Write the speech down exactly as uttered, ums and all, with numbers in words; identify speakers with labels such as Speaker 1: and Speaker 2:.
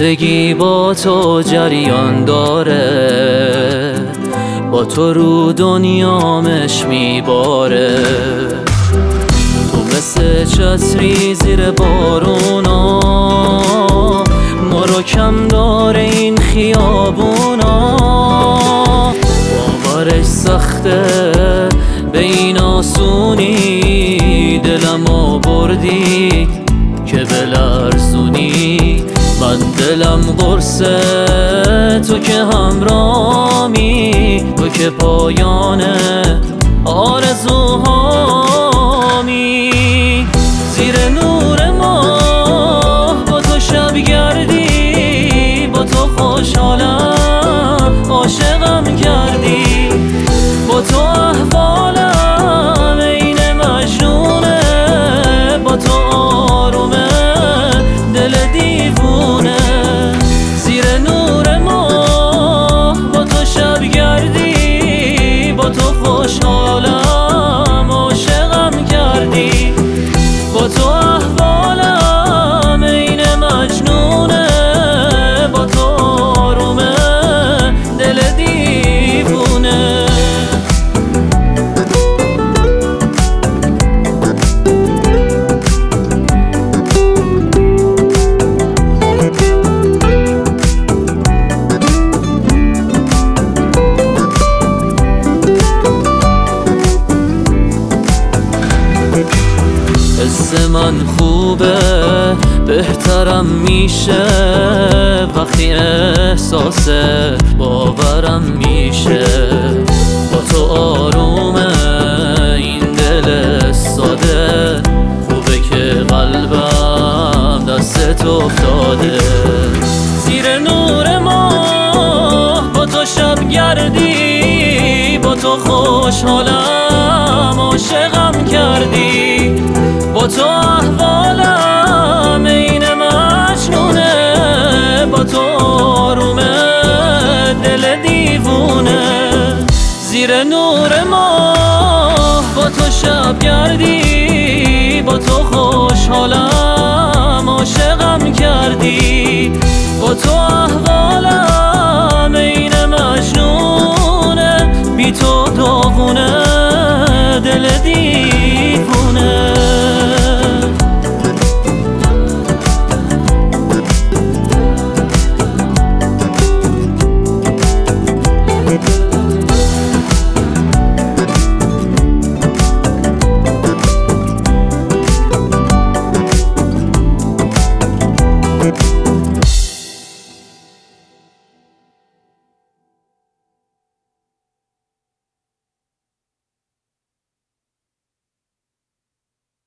Speaker 1: زندگی با تو جریان داره، با تو رو دنیامش میباره. تو مثل چتری زیر بارونا، ما رو کم داره این خیابونا. باورش سخته به این آسونی، دلمو بردی که بلرزونی. من دلم قرصه تو که همرامی، تو که پایان آرزوهامی. زیر نور ماه با تو شب گردی، با تو خوشحالم عاشقم کردی. با تو احوالم این مجنونه، با تو آرومه دل دیوونه. زیر نور ماه با تو شب گردی، با تو خوشحالم عاشقم کردی. با تو احوالم این مجنونه، با تو آرومه دل دیوونه. حس من خوبه بهترم میشه، وقتی احساس باورم میشه. با تو آرومه این دل ساده، خوبه که قلبم دستت افتاده. زیر نور ماه با تو شب گردی، با تو خوشحالم عاشقم کردی. با تو احوالم این مجنونه، با تو آرومه دل دیوونه. زیر نور ماه با تو شب گردی، با تو خوشحالم عاشقم کردی. با تو احوالم